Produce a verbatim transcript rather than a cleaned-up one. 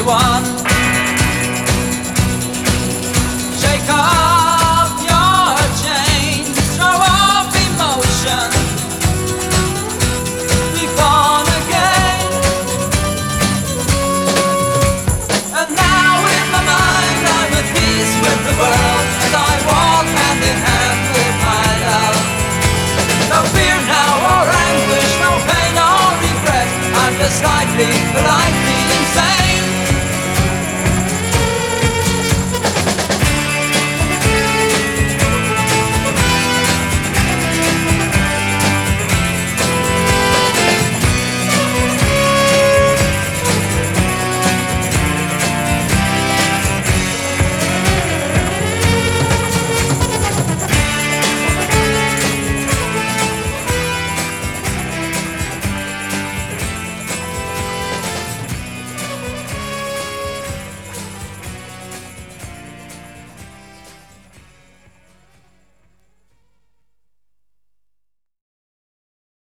one. Shake off your chains, throw off emotion, be born again. And now in my mind I'm at peace with the world as I walk hand in hand with my love. No fear now or anguish, no pain or regret, I'm just slightly alive.